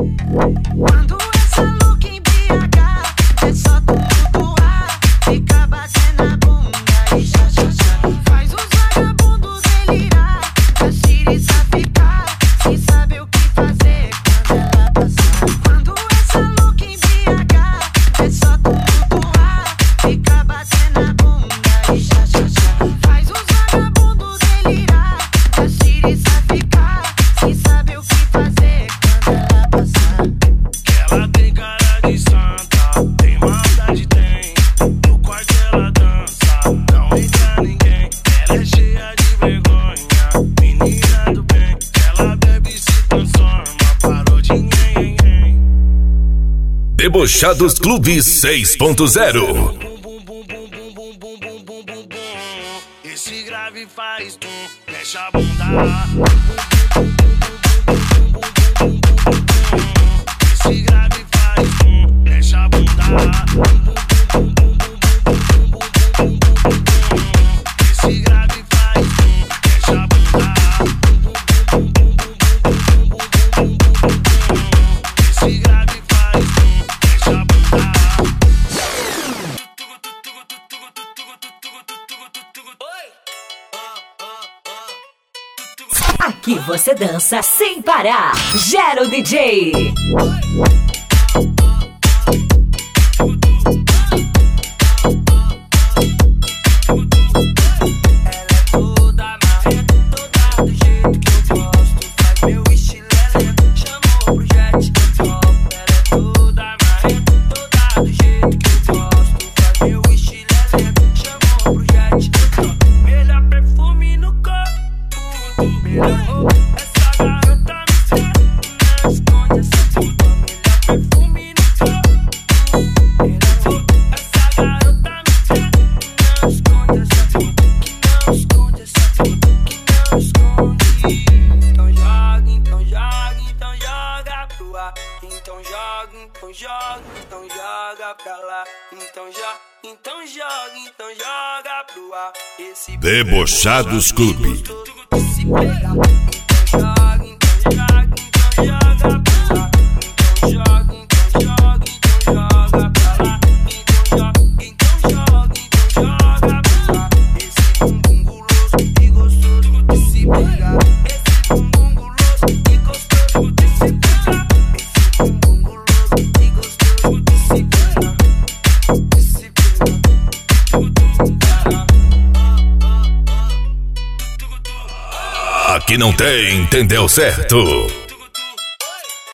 Quando essa louca em BH é só tumultuar, fica batendo a bunda e xa xa xa. Faz os vagabundos delirar, a xiriça ficar sem saber o que fazer quando ela passar. Quando essa louca em BH é só tumultuar, fica batendo a bunda e xa xa xa. Faz os vagabundos delirar, a xiriça ficar sem saber o que fazer quando ela passar. Ela tem cara de santa, tem maldade, tem. No quarto ela dança, não entra ninguém. Ela é cheia de vergonha, menina do bem. Ela bebe e se transforma, parou de nhen. Debochados Clube 6.0. Esse grave faz tum, mexe a bunda. Esse grave faz tum, mexe a bunda. Esse grave faz tum, mexe a bunda. Esse grave faz tum, mexe a bunda. Aqui você dança sem parar. Gero DJ. Então joga pro ar. Debochados Clube. Aqui não tem, entendeu certo?